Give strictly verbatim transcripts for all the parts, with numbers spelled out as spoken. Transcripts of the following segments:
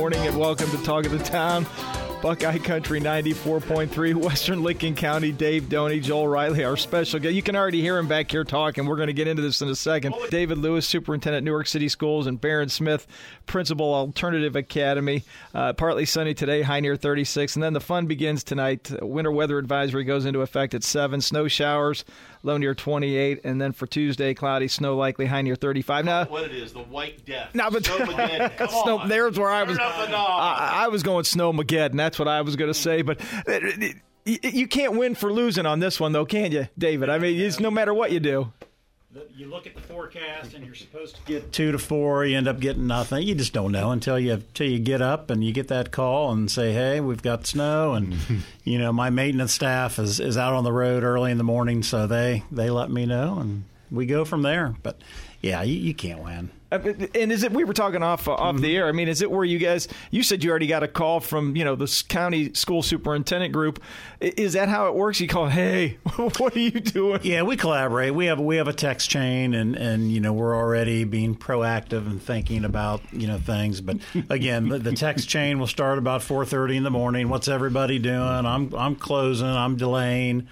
morning and welcome to Talk of the Town. Buckeye Country ninety-four point three, Western Licking County. Dave Doney, Joel Riley, our special guest. You can already hear him back here talking. We're going to get into this in a second. David Lewis, Superintendent, Newark City Schools, and Baron Smith, Principal, Alternative Academy. Uh, partly sunny today, high near thirty-six. And then the fun begins tonight. Winter weather advisory goes into effect at seven. Snow showers, low near twenty-eight. And then for Tuesday, cloudy, snow likely, high near thirty-five. Now, what it is, the white death. Now, but Snowmageddon. Come snow, on. there's where I was. I, I was going Snowmageddon. That's what I was going to say. But it, it, you can't win for losing on this one, though, can you, David? I mean, it's no matter what you do. You look at the forecast, and you're supposed to get two to four. You end up getting nothing. You just don't know until you until you get up and you get that call and say, "Hey, we've got snow." And you know, my maintenance staff is, is out on the road early in the morning, so they they let me know, and we go from there. But yeah, you, you can't win. And is it? We were talking off uh, off mm-hmm. the air. I mean, is it where you guys? You said you already got a call from you know the county school superintendent group. Is that how it works? You call, hey, what are you doing? Yeah, we collaborate. We have we have a text chain, and, and you know we're already being proactive and thinking about you know things. But again, the, the text chain will start about four thirty in the morning. What's everybody doing? I'm I'm closing. I'm delaying.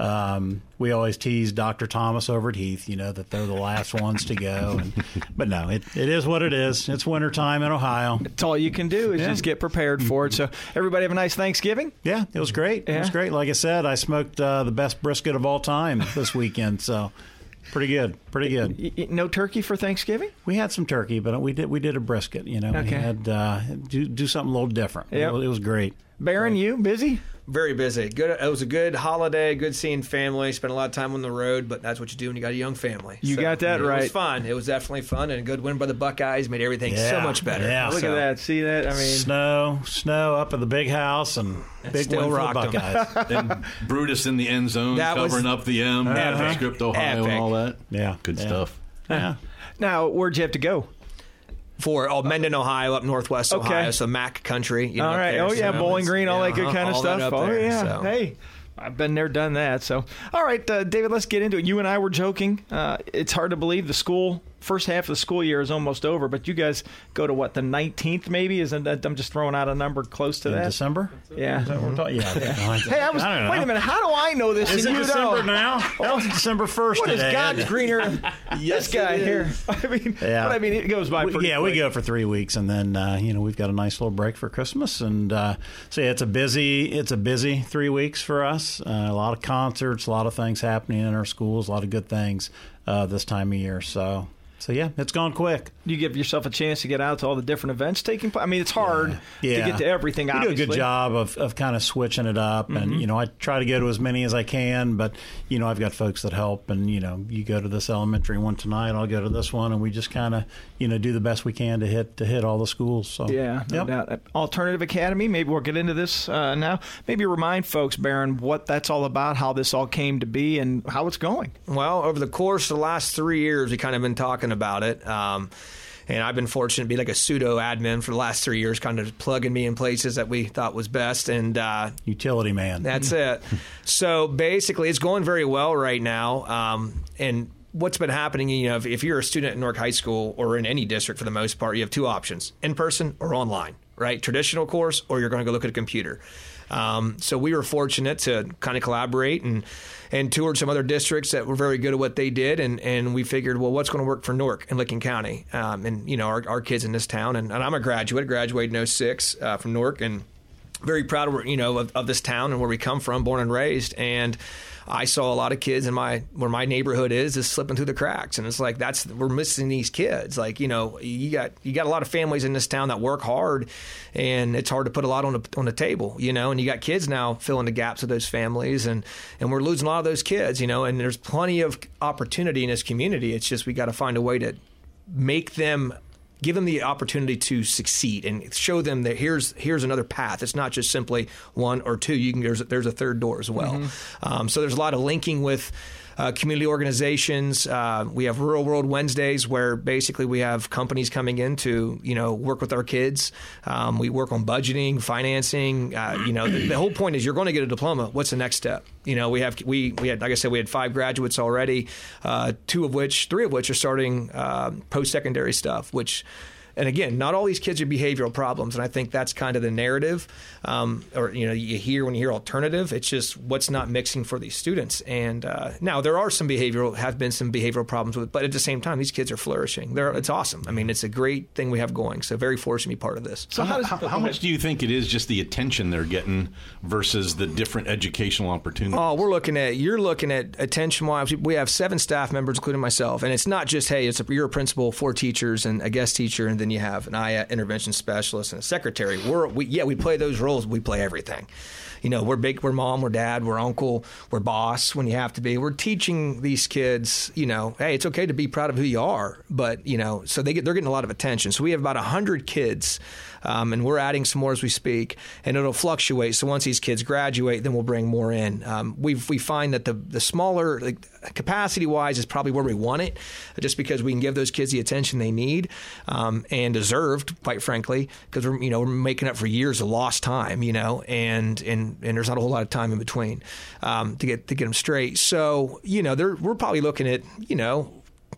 Um, we always tease Doctor Thomas over at Heath, you know, that they're the last ones to go. And, but no, it, it is what it is. It's wintertime in Ohio. It's all you can do is yeah. just get prepared for it. So everybody have a nice Thanksgiving? Yeah, it was great. Yeah. It was great. Like I said, I smoked uh, the best brisket of all time this weekend. So pretty good. Pretty good. No turkey for Thanksgiving? We had some turkey, but we did we did a brisket. You know, okay. we had uh, do do something a little different. Yep. It, it was great. Baron, you busy? Very busy. Good. It was a good holiday. Good seeing family. Spent a lot of time on the road, but that's what you do when you got a young family. You so, got that it right. It was fun. It was definitely fun, and a good win by the Buckeyes made everything yeah. so much better. Yeah. Look so, at that. See that? I mean, snow, snow up at the big house, and big still win for the rocked Buckeyes. And Brutus in the end zone, That covering was up the M, epic. Script Ohio, Epic. and all that. Yeah, good yeah. stuff. Yeah. Now, where'd you have to go? For oh, Mendon, Ohio, up northwest Okay. Ohio, so Mac country. You know, all right. there, Oh, yeah, so Bowling Green, all yeah, that good uh-huh, kind of all stuff. that up Oh, there, yeah. so. Hey, I've been there, done that. So, all right, uh, David, let's get into it. You and I were joking. Uh, it's hard to believe the school, first half of the school year is almost over, but you guys go to, what, the nineteenth maybe? Isn't that, I'm just throwing out a number close to In that. December? Yeah. Is that what we're talking? Yeah. yeah. Hey, I was, I don't know. wait a minute. How do I know this? Is and it you December know? now? That was December first What today. is God's green earth? Yes, this guy it is. here. I mean, Yeah. but I mean, it goes by We- pretty yeah, quick. we go for three weeks, and then uh, you know we've got a nice little break for Christmas, and uh, so yeah, it's a busy it's a busy three weeks for us. Uh, a lot of concerts, a lot of things happening in our schools, a lot of good things uh, this time of year. So so yeah, it's gone quick. You give yourself a chance to get out to all the different events taking place. I mean, it's hard Yeah. to get to everything. We Obviously, do a good job of, of kind of switching it up, Mm-hmm. and you know I try to go to as many as I can, but you know I've got folks that help, and you know you go to this elementary one tonight, I'll go to this one, and we just kind of you know do the best we can to hit to hit all the schools. So Yeah, no Yep. doubt. Alternative Academy, maybe we'll get into this uh, now. Maybe remind folks, Baron, what that's all about, how this all came to be, and how it's going. Well, over the course of the last three years, we kind of been talking about it. Um, and I've been fortunate to be like a pseudo admin for the last three years, kind of plugging me in places that we thought was best. And uh, utility man. that's it. So basically, it's going very well right now. Um, and what's been happening, you know, if, if you're a student at Newark High School or in any district for the most part, you have two options, in person or online, right? Traditional course, or you're going to go look at a computer. Um, so we were fortunate to kind of collaborate and, and toured some other districts that were very good at what they did. And, and we figured, well, what's going to work for Newark and Licking County? Um, and, you know, our, our kids in this town. And, and I'm a graduate, graduated in oh six uh, from Newark, and very proud of, you know, of, of this town and where we come from, born and raised. And I saw a lot of kids in my where my neighborhood is is slipping through the cracks, and it's like that's we're missing these kids. Like you know, you got you got a lot of families in this town that work hard, and it's hard to put a lot on the on the table, you know. And you got kids now filling the gaps of those families, and and we're losing a lot of those kids, you know. And there's plenty of opportunity in this community. It's just we got to find a way to make them. Give them the opportunity to succeed and show them that here's here's another path. It's not just simply one or two. You can there's there's a third door as well. Mm-hmm. Um, so there's a lot of linking with uh, community organizations. Uh, we have Rural World Wednesdays where basically we have companies coming in to you know work with our kids. Um, we work on budgeting, financing. Uh, you know the, the whole point is you're going to get a diploma. What's the next step? You know we have we we had like I said we had five graduates already. Uh, two of which, three of which are starting uh, post secondary stuff, which. And again, not all these kids are behavioral problems, and I think that's kind of the narrative, um, or you know, you hear when you hear alternative. It's just what's not mixing for these students. And uh, now there are some behavioral, have been some behavioral problems with, but at the same time, these kids are flourishing. They're, it's awesome. I mean, it's a great thing we have going. So very fortunate to be part of this. So how, does, how, how much do you think it is just the attention they're getting versus the different educational opportunities? Oh, we're looking at you're looking at attention wise. We have seven staff members, including myself, and it's not just hey, it's a, you're a principal, four teachers, and a guest teacher, and then you have an I A intervention specialist and a secretary. We're we, yeah, we play those roles. We play everything. You know, we're big, we're mom, we're dad, we're uncle, we're boss when you have to be. We're teaching these kids, you know, hey, it's okay to be proud of who you are, but you know, so they get they're getting a lot of attention. So we have about a hundred kids. Um, and we're adding some more as we speak, and it'll fluctuate. So once these kids graduate, then we'll bring more in. Um, we we find that the the smaller, like, capacity-wise, is probably where we want it, just because we can give those kids the attention they need um, and deserved, quite frankly, because we're you know we're making up for years of lost time, you know, and and and there's not a whole lot of time in between um, to get to get them straight. So you know, we're probably looking at you know.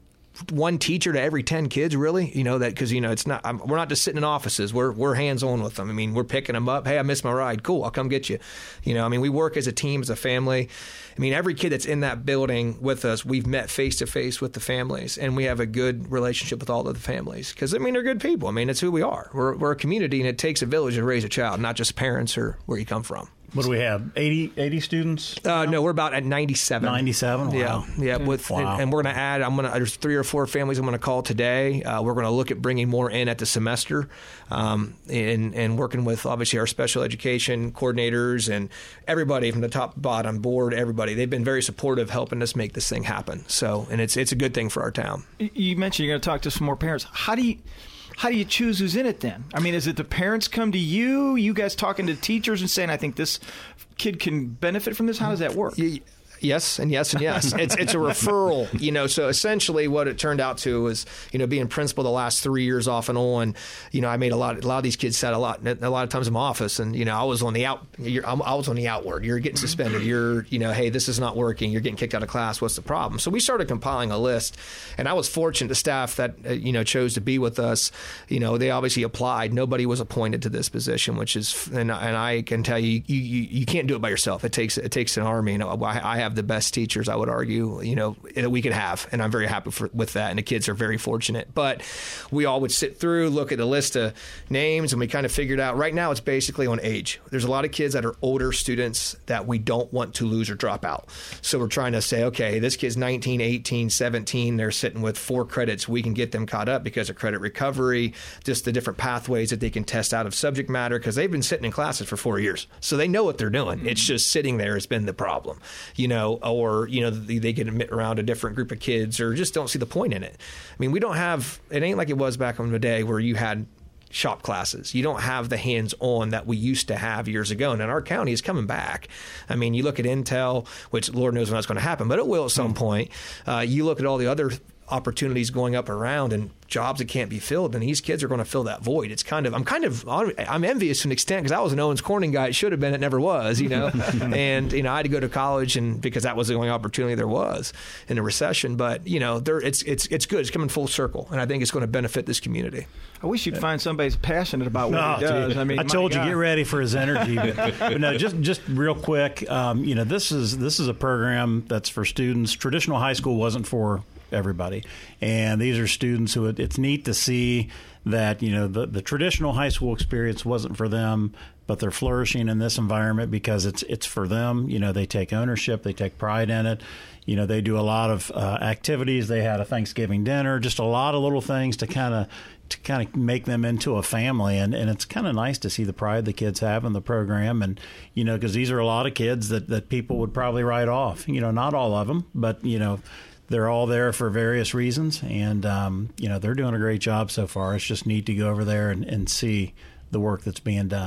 one teacher to every ten kids, really, you know, that because, you know, it's not, I'm, we're not just sitting in offices. We're, we're hands on with them. I mean, we're picking them up. Hey, I missed my ride. Cool. I'll come get you. You know, I mean, we work as a team, as a family. I mean, every kid that's in that building with us, we've met face to face with the families, and we have a good relationship with all of the families because, I mean, they're good people. I mean, it's who we are. We're, we're a community, and it takes a village to raise a child, not just parents or where you come from. What do we have? eighty, eighty students? Uh, no, we're about at ninety-seven. ninety-seven? Wow. Yeah, yeah. With wow. and, and we're going to add. I'm going to. There's three or four families I'm going to call today. Uh, we're going to look at bringing more in at the semester, um, and and working with obviously our special education coordinators and everybody from the top to bottom board. Everybody, they've been very supportive, helping us make this thing happen. So, and it's it's a good thing for our town. You mentioned you're going to talk to some more parents. How do you? How do you choose who's in it then? I mean, is it the parents come to you, you guys talking to teachers and saying, I think this kid can benefit from this? How does that work? Yes, and yes, and yes. It's it's a referral, you know. So essentially, what it turned out to was, you know, being principal the last three years off and on. You know, I made a lot. A lot of these kids sat a lot, a lot of times in my office, and you know, I was on the out. You're, I was on the outward. You're getting suspended. You're, you know, hey, this is not working. You're getting kicked out of class. What's the problem? So we started compiling a list, and I was fortunate. The staff that uh, you know chose to be with us, you know, they obviously applied. Nobody was appointed to this position, which is, and, and I can tell you, you, you, you can't do it by yourself. It takes it takes an army. You know, I, I have the best teachers, I would argue, you know, that we could have, and I'm very happy for, with that. And the kids are very fortunate. But we all would sit through, look at a list of names, and we kind of figured out. Right now, it's basically on age. There's a lot of kids that are older students that we don't want to lose or drop out. So we're trying to say, okay, this kid's nineteen, eighteen, seventeen. They're sitting with four credits. We can get them caught up because of credit recovery, just the different pathways that they can test out of subject matter, because they've been sitting in classes for four years, so they know what they're doing. Mm-hmm. It's just sitting there has been the problem, you know, or you know they get around a different group of kids, or just don't see the point in it. I mean, we don't have. It ain't like it was back in the day where you had shop classes. You don't have the hands-on that we used to have years ago, and our county is coming back. I mean, you look at Intel, which Lord knows when that's going to happen, but it will at some mm-hmm. point. Uh, you look at all the other opportunities going up around and jobs that can't be filled, and these kids are going to fill that void. It's kind of, I'm kind of, I'm envious to an extent, because I was an Owens Corning guy. It should have been, it never was, you know. And, you know, I had to go to college, and because that was the only opportunity there was in a recession. But, you know, there, it's it's it's good. It's coming full circle, and I think it's going to benefit this community. I wish you'd find somebody who's passionate about what no, he does. Dude, I mean, I told you, God. get ready for his energy. But, but no, just just real quick, um, you know, this is this is a program that's for students. Traditional high school wasn't for everybody, and these are students who it, it's neat to see that, you know, the, the traditional high school experience wasn't for them, but they're flourishing in this environment because it's it's for them. You know, they take ownership, they take pride in it. You know, they do a lot of uh, activities. They had a Thanksgiving dinner, just a lot of little things to kind of to kind of make them into a family. And, and it's kind of nice to see the pride the kids have in the program. And, you know, because these are a lot of kids that, that people would probably write off. You know, not all of them, but, you know, they're all there for various reasons. And, um, you know, they're doing a great job so far. It's just neat to go over there and, and see the work that's being done.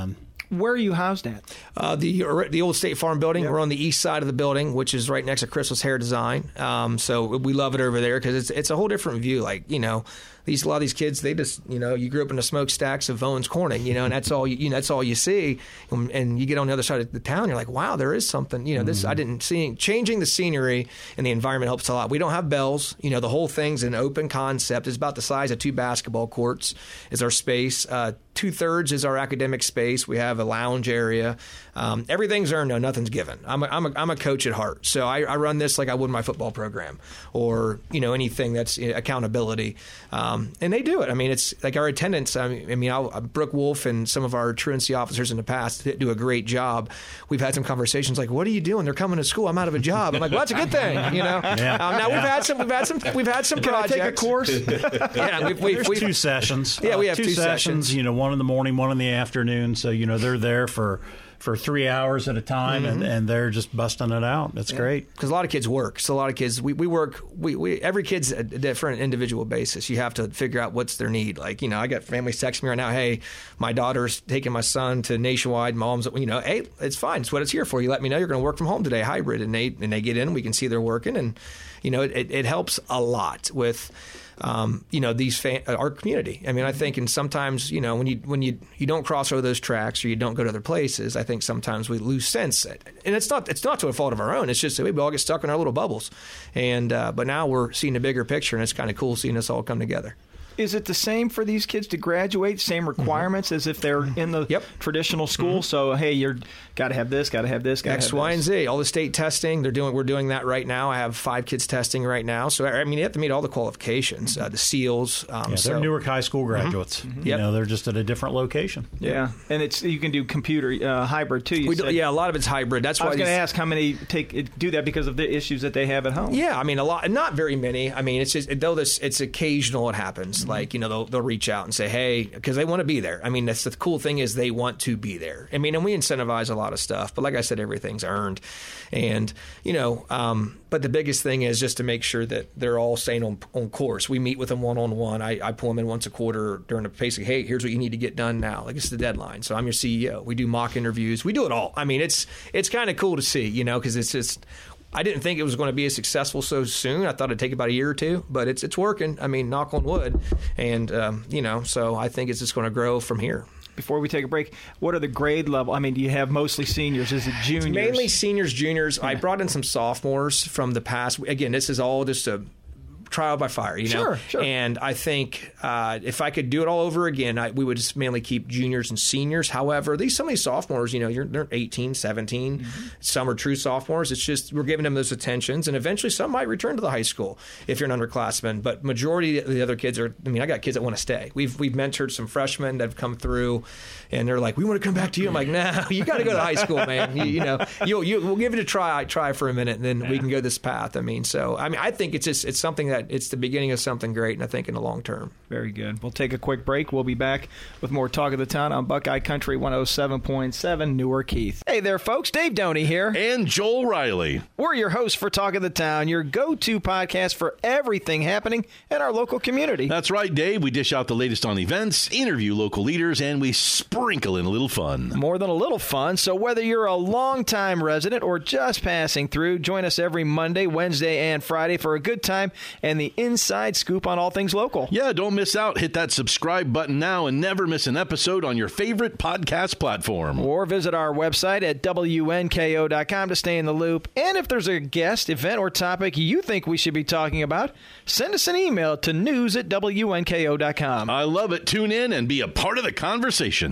Where are you housed at? Uh, the the old State Farm building. Yep. We're on the east side of the building, which is right next to Crystal's Hair Design. Um, so we love it over there because it's it's a whole different view. Like, you know, these a lot of these kids, they just, you know, you grew up in the smokestacks of Owens Corning, you know, and that's all you, you know, that's all you see. And, and you get on the other side of the town, you're like, wow, there is something. You know, this mm-hmm. I didn't see. Changing the scenery and the environment helps a lot. We don't have bells. You know, the whole thing's an open concept. It's about the size of two basketball courts. Is our space. Uh, Two thirds is our academic space. We have a lounge area. Um, everything's earned, no, nothing's given. I'm a, I'm a, I'm a coach at heart, so I, I run this like I would my football program, or you know anything that's you know, accountability. Um, and they do it. I mean, it's like our attendance. I mean, I mean I'll, Brooke Wolf and some of our truancy officers in the past do a great job. We've had some conversations like, "What are you doing? They're coming to school. I'm out of a job." I'm like, "Well, that's a good thing," you know. Yeah. Um, now yeah. we've had some, we've had some, we've had some Can projects. I take a course? yeah, we've, we've, There's we've, two sessions. Yeah, we have uh, two, two sessions. sessions. You know, one in the morning, one in the afternoon. So you know they're there for. for three hours at a time, mm-hmm. and, and they're just busting it out. That's yeah. great. Because a lot of kids work. So a lot of kids, we, we work, we, we every kid's a different individual basis. You have to figure out what's their need. Like, you know, I got families texting me right now, hey, my daughter's taking my son to Nationwide. Mom's, you know, hey, it's fine. It's what it's here for. You let me know you're going to work from home today, hybrid. And they, and they get in, we can see they're working. And, you know, it, it helps a lot with... Um, you know, these fa- our community. I mean, I think, and sometimes, you know, when you when you, you don't cross over those tracks or you don't go to other places, I think sometimes we lose sense. And it's not it's not to a fault of our own. It's just that we all get stuck in our little bubbles. And uh, but now we're seeing a bigger picture, and it's kind of cool seeing us all come together. Is it the same for these kids to graduate, same requirements mm-hmm. as if they're in the yep. traditional school? Mm-hmm. So, hey, you're got to have this, got to have this, got to have X, Y, and Z. All the state testing, they're doing. We're doing that right now. I have five kids testing right now. So, I mean, you have to meet all the qualifications, uh, the SEALs. Um, yeah, so. They're Newark High School graduates. Mm-hmm. You yep. know, they're just at a different location. Yeah, yeah. And it's you can do computer uh, hybrid too. You we said. Do, yeah, a lot of it's hybrid. That's why I was going to these, ask how many take do that because of the issues that they have at home. Yeah, I mean, a lot, not very many. I mean, it's just though this it's occasional. It happens. Mm-hmm. Like you know, they'll, they'll reach out and say, hey, because they want to be there. I mean, that's the cool thing is they want to be there. I mean, and we incentivize a lot of stuff, but like I said, everything's earned. And, you know, um, but the biggest thing is just to make sure that they're all staying on, on course. We meet with them one-on-one. I, I pull them in once a quarter during a basic, hey, here's what you need to get done now. Like, it's the deadline. So I'm your C E O. We do mock interviews. We do it all. I mean, it's it's kind of cool to see, you know, because it's just – I didn't think it was going to be as successful so soon. I thought it'd take about a year or two, but it's it's working. I mean, knock on wood. And, um, you know, so I think it's just going to grow from here. Before we take a break, what are the grade level? I mean, do you have mostly seniors? Is it juniors? It's mainly seniors, juniors. Yeah. I brought in some sophomores from the past. Again, this is all just a trial by fire, you know? Sure, sure. And I think uh, if I could do it all over again, I, we would just mainly keep juniors and seniors. However, these some of these sophomores, you know, you're, they're eighteen, seventeen. Mm-hmm. Some are true sophomores. It's just we're giving them those attentions, and eventually some might return to the high school if you're an underclassman. But majority of the other kids are, I mean, I got kids that want to stay. We've we've mentored some freshmen that have come through, and they're like, we want to come back to you. I'm like, nah, you got to go to high school, man. You, you know, you, you, we'll give it a try, try for a minute, and then yeah. we can go this path. I mean, so, I mean, I think it's just, it's something that it's the beginning of something great, and I think in the long term. Very good. We'll take a quick break. We'll be back with more Talk of the Town on Buckeye Country one oh seven point seven Newark Heath. Hey there, folks. Dave Doney here. And Joel Riley. We're your hosts for Talk of the Town, your go-to podcast for everything happening in our local community. That's right, Dave. We dish out the latest on events, interview local leaders, and we sprinkle in a little fun. More than a little fun. So whether you're a longtime resident or just passing through, join us every Monday, Wednesday, and Friday for a good time and the inside scoop on all things local. Yeah, don't miss out. Hit that subscribe button now and never miss an episode on your favorite podcast platform. Or visit our website at W N K O dot com to stay in the loop. And if there's a guest, event, or topic you think we should be talking about, send us an email to news at W N K O dot com. I love it. Tune in and be a part of the conversation.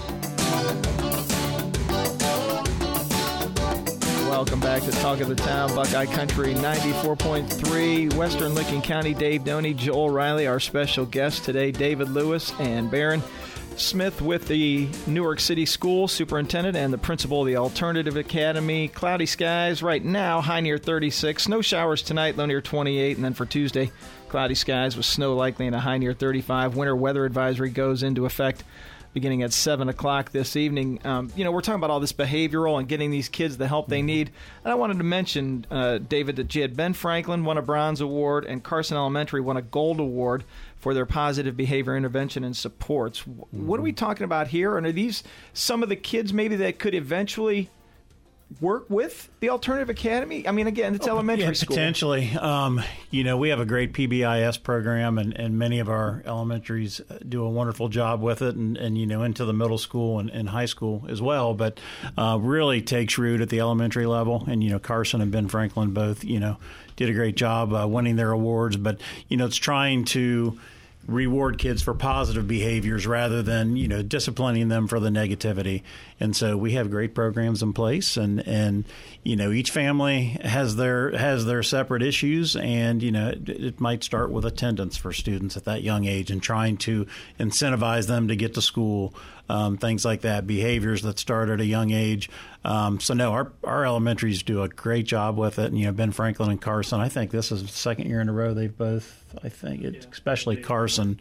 Welcome back to Talk of the Town, Buckeye Country ninety-four point three, Western Licking County. Dave Doney, Joel Riley, our special guests today, David Lewis and Barron Smith with the Newark City School Superintendent and the principal of the Alternative Academy. Cloudy skies right now, high near thirty-six. No showers tonight, low near twenty-eight. And then for Tuesday, cloudy skies with snow likely and a high near thirty-five. Winter weather advisory goes into effect beginning at seven o'clock this evening. Um, you know, we're talking about all this behavioral and getting these kids the help they need. And I wanted to mention, uh, David, that you had Ben Franklin won a Bronze Award and Carson Elementary won a Gold Award for their positive behavior intervention and supports. Mm-hmm. What are we talking about here? And are these some of the kids maybe that could eventually work with the Alternative Academy? I mean, again, it's oh, elementary yeah, school. Potentially. Um, you know, we have a great P B I S program, and, and many of our elementaries do a wonderful job with it, and, and you know, into the middle school and, and high school as well. But uh, really takes root at the elementary level. And, you know, Carson and Ben Franklin both, you know, did a great job uh, winning their awards. But, you know, it's trying to reward kids for positive behaviors rather than, you know, disciplining them for the negativity. And so we have great programs in place, and, and you know, each family has their has their separate issues, and, you know, it, it might start with attendance for students at that young age and trying to incentivize them to get to school, um, things like that, behaviors that start at a young age. Um, so, no, our, our elementaries do a great job with it. And, you know, Ben Franklin and Carson, I think this is the second year in a row they've both, I think, it, especially Carson,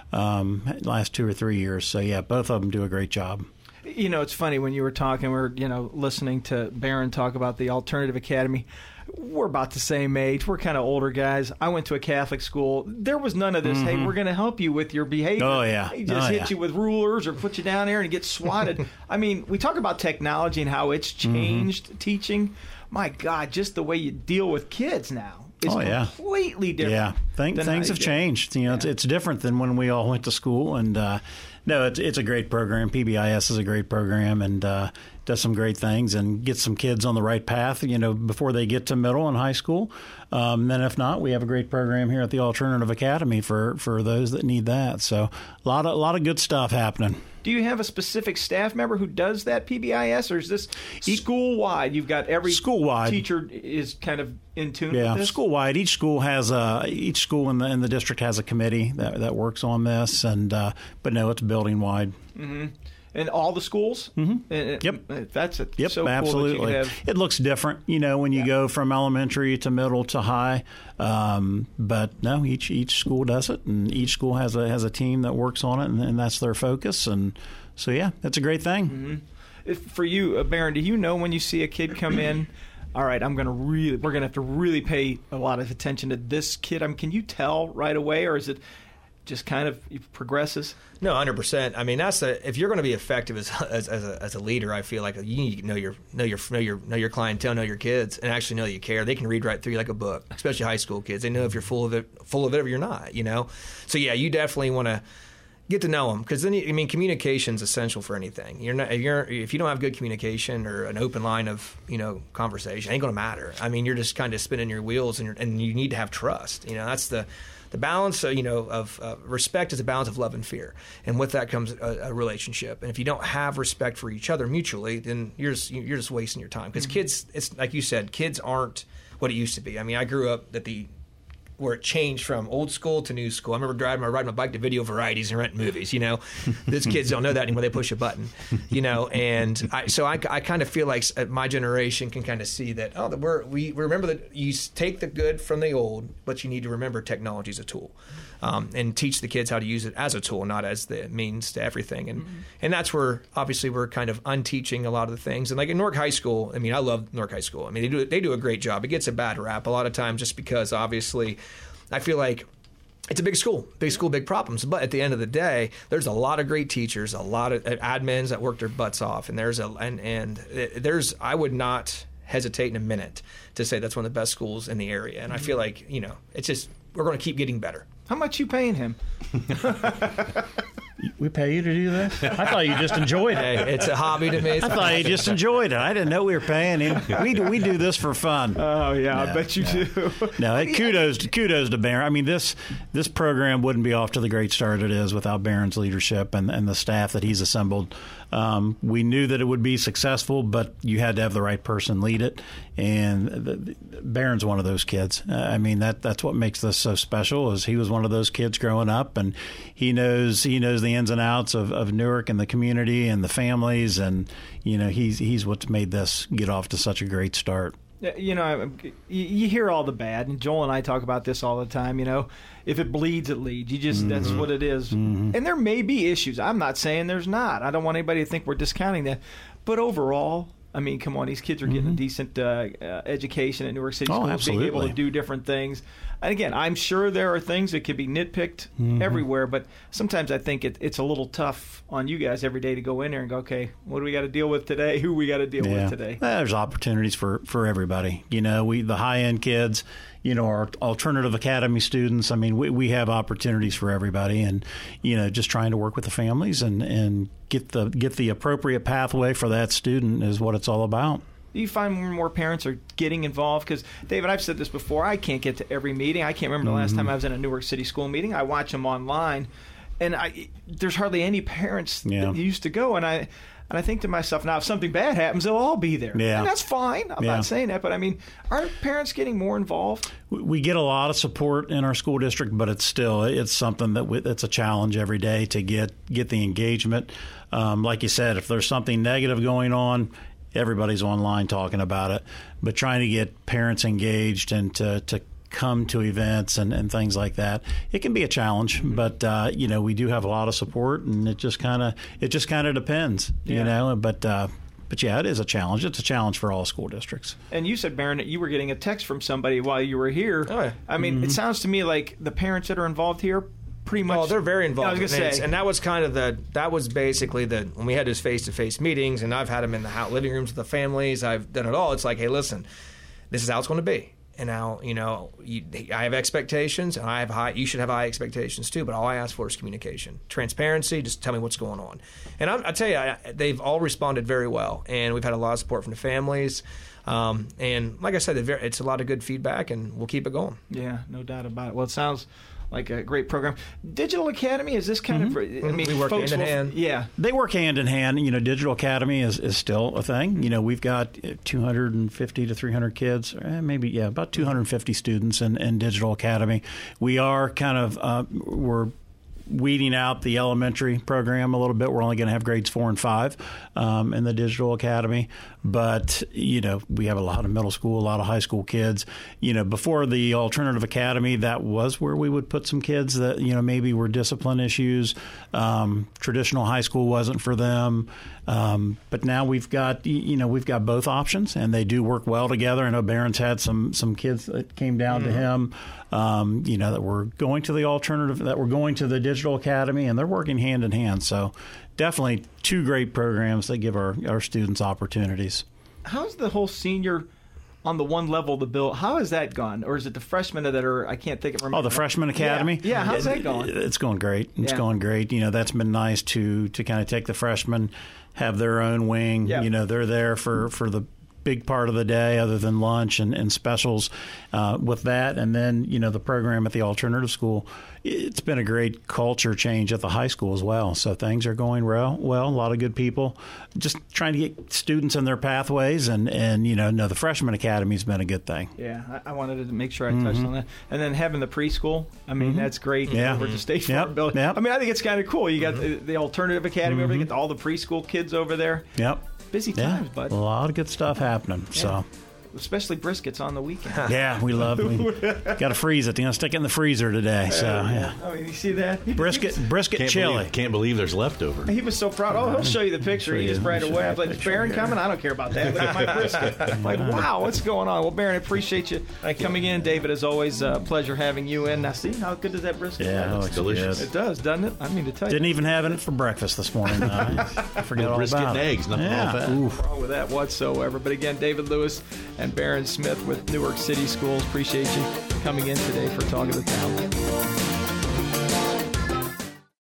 um, last two or three years. So, yeah, both of them do a great job. You know, it's funny when you were talking, we we're, you know, listening to Barron talk about the Alternative Academy. We're about the same age. We're kind of older guys. I went to a Catholic school. There was none of this, mm-hmm. hey, we're going to help you with your behavior. Oh, yeah. They just oh, hit yeah. you with rulers or put you down there and get swatted. I mean, we talk about technology and how it's changed mm-hmm. teaching. My God, just the way you deal with kids now is oh, yeah. completely different. Yeah, Think, things have changed. You know, yeah. it's, it's different than when we all went to school. And, uh, no, it's, it's a great program. P B I S is a great program, and uh, does some great things and gets some kids on the right path, you know, before they get to middle and high school. Um, then if not, we have a great program here at the Alternative Academy for, for those that need that. So a lot of, a lot of good stuff happening. Do you have a specific staff member who does that P B I S, or is this school-wide? You've got every school-wide teacher is kind of in tune yeah, with this? School-wide. Each school has a, each school in the in the district has a committee that, that works on this, and uh, but no, it's building-wide. Mm-hmm. And all the schools? Mm-hmm. And, yep. That's it. Yep, so absolutely. Cool that you can have... It looks different, you know, when you yeah. go from elementary to middle to high. Um, but no, each each school does it, and each school has a has a team that works on it, and, and that's their focus. And so, yeah, that's a great thing. Mm-hmm. If, for you, uh, Barron, do you know when you see a kid come in, all right, I'm going to really, we're going to have to really pay a lot of attention to this kid? I mean, can you tell right away, or is it just kind of progresses? No, one hundred percent. I mean, that's the, if you're going to be effective as as, as, a, as a leader, I feel like you need to know your know your know your know your clientele, know your kids, and actually know that you care. They can read right through you like a book, especially high school kids. They know if you're full of it, full of it, or you're not. You know, so yeah, you definitely want to get to know them, because then you, I mean, communication is essential for anything. You're not if you're if you don't have good communication or an open line of you know conversation, it ain't going to matter. I mean, you're just kind of spinning your wheels, and you're, and you need to have trust. You know, that's the The balance, uh, you know, of uh, respect is a balance of love and fear, and with that comes a, a relationship. And if you don't have respect for each other mutually, then you're just you're just wasting your time. Because mm-hmm. kids, it's like you said, kids aren't what it used to be. I mean, I grew up at the where it changed from old school to new school. I remember driving, riding my bike to video varieties and renting movies. You know, these kids don't know that anymore. They push a button. You know, and I, so I, I kind of feel like my generation can kind of see that. Oh, we're, we remember that you take the good from the old, but you need to remember technology is a tool, um, and teach the kids how to use it as a tool, not as the means to everything. And mm-hmm. and that's where obviously we're kind of unteaching a lot of the things. And like in Newark High School, I mean, I love Newark High School. I mean, they do they do a great job. It gets a bad rap a lot of times just because obviously. I feel like it's a big school, big school, big problems. But at the end of the day, there's a lot of great teachers, a lot of admins that work their butts off, and there's a and and there's I would not hesitate in a minute to say that's one of the best schools in the area. And I feel like you know it's just we're going to keep getting better. How much you paying him? We pay you to do this? I thought you just enjoyed it. Hey, it's a hobby to me. It's I thought you just enjoyed it. I didn't know we were paying him. We do, we do this for fun. Oh yeah, no, I bet you no. do. No, it, kudos to kudos to Barron. I mean this this program wouldn't be off to the great start it is without Barron's leadership and, and the staff that he's assembled. Um, we knew that it would be successful, but you had to have the right person lead it. And the, the, Barron's one of those kids. Uh, I mean that that's what makes this so special. Is he was one of those kids growing up, and he knows he knows the ins and outs of, of Newark and the community and the families, and you know he's he's what's made this get off to such a great start. You know, you hear all the bad, and Joel and I talk about this all the time. You know, if it bleeds, it leads. You just, mm-hmm. that's what it is. Mm-hmm. And there may be issues. I'm not saying there's not. I don't want anybody to think we're discounting that. But overall, I mean, come on, these kids are getting mm-hmm. a decent uh, uh, education at Newark City oh, Schools, absolutely. being able to do different things. And again, I'm sure there are things that could be nitpicked mm-hmm. everywhere, but sometimes I think it, it's a little tough on you guys every day to go in there and go, okay, what do we got to deal with today? Who we got to deal yeah. with today? Well, there's opportunities for, for everybody. You know, we the high-end kids, you know, our alternative academy students, I mean, we, we have opportunities for everybody, and, you know, just trying to work with the families and, and get the get the appropriate pathway for that student is what it's all about. Do you find more and more parents are getting involved? Because, David, I've said this before. I can't get to every meeting. I can't remember the last mm-hmm. time I was in a Newark City school meeting. I watch them online, and I, there's hardly any parents yeah. that used to go. And I and I think to myself, now, if something bad happens, they'll all be there. Yeah. And that's fine. I'm yeah. not saying that. But, I mean, are parents getting more involved? We get a lot of support in our school district, but it's still it's something that we, it's a challenge every day to get, get the engagement. Um, like you said, if there's something negative going on, everybody's online talking about it, but trying to get parents engaged and to, to come to events and, and things like that, it can be a challenge. Mm-hmm. But uh, you know, we do have a lot of support, and it just kind of it just kind of depends, yeah. you know. But uh, but yeah, it is a challenge. It's a challenge for all school districts. And you said, Baron, that you were getting a text from somebody while you were here. Oh, yeah. I mean, mm-hmm. it sounds to me like the parents that are involved here. Pretty much. Oh, they're very involved. I was and, gonna say. and that was kind of the, that was basically the, when we had those face-to-face meetings, and I've had them in the house, living rooms with the families, I've done it all. It's like, hey, listen, this is how it's going to be. And now, you know, you, I have expectations, and I have high, you should have high expectations too, but all I ask for is communication. Transparency, just tell me what's going on. And I, I tell you, I, they've all responded very well, and we've had a lot of support from the families. Um, and like I said, it's a lot of good feedback, and we'll keep it going. Yeah, no doubt about it. Well, it sounds like a great program. Digital Academy, is this kind mm-hmm. of, I mean, we work folks hand in will, hand. Yeah. They work hand in hand. You know, Digital Academy is, is still a thing. You know, we've got two hundred fifty to three hundred kids, eh, maybe, yeah, about two hundred fifty students in, in Digital Academy. We are kind of, uh, we're weeding out the elementary program a little bit. We're only going to have grades four and five um, in the Digital Academy. But, you know, we have a lot of middle school, a lot of high school kids. You know, before the Alternative Academy, that was where we would put some kids that, you know, maybe were discipline issues. Um, traditional high school wasn't for them. Um, but now we've got, you know, we've got both options, and they do work well together. I know Barron's had some some kids that came down mm-hmm. to him, um, you know, that were going to the alternative, that were going to the Digital Academy, and they're working hand in hand. So definitely two great programs that give our, our students opportunities. How's the whole senior on the one level of the bill, how has that gone? Or is it the freshmen that are, I can't think of them. Oh, the freshman academy? Yeah, yeah. How's that going? It's going great. It's yeah. going great. You know, that's been nice to to kind of take the freshmen, have their own wing. Yeah. You know, they're there for, for the big part of the day other than lunch and, and specials uh, with that. And then, you know, the program at the alternative school, it's been a great culture change at the high school as well. So things are going well. Well, a lot of good people just trying to get students in their pathways. And, and you know, no, the freshman academy has been a good thing. Yeah, I, I wanted to make sure I touched mm-hmm. on that. And then having the preschool, I mean, mm-hmm. that's great. Yeah. Over at the State yep. Farm building. Yep. I mean, I think it's kind of cool. You got mm-hmm. the, the alternative academy mm-hmm. over there, you get all the preschool kids over there. Yep. Busy yeah. times, bud. A lot of good stuff happening. Yeah. So. Especially briskets on the weekend. Yeah, we love it. We got to freeze it. You know, stick it in the freezer today. So, yeah. I mean, you see that? He, brisket, he was, brisket can't chili. Believe, can't believe there's leftover. He was so proud. Oh, he'll show you the picture. He just right away. I was like, is Barron coming? I don't care about that. Look at my brisket. I'm like, wow, what's going on? Well, Barron, I appreciate you coming in. David, as always, a uh, pleasure having you in. Now, see how good does that brisket yeah, look? Oh, it's delicious. It does, doesn't it? I mean to tell you. Didn't even have it for breakfast this morning. I forget all brisket about and eggs, nothing yeah. wrong with that. No problem with that whatsoever. But again, David Lewis and Barron Smith with Newark City Schools. Appreciate you coming in today for Talk of the Town.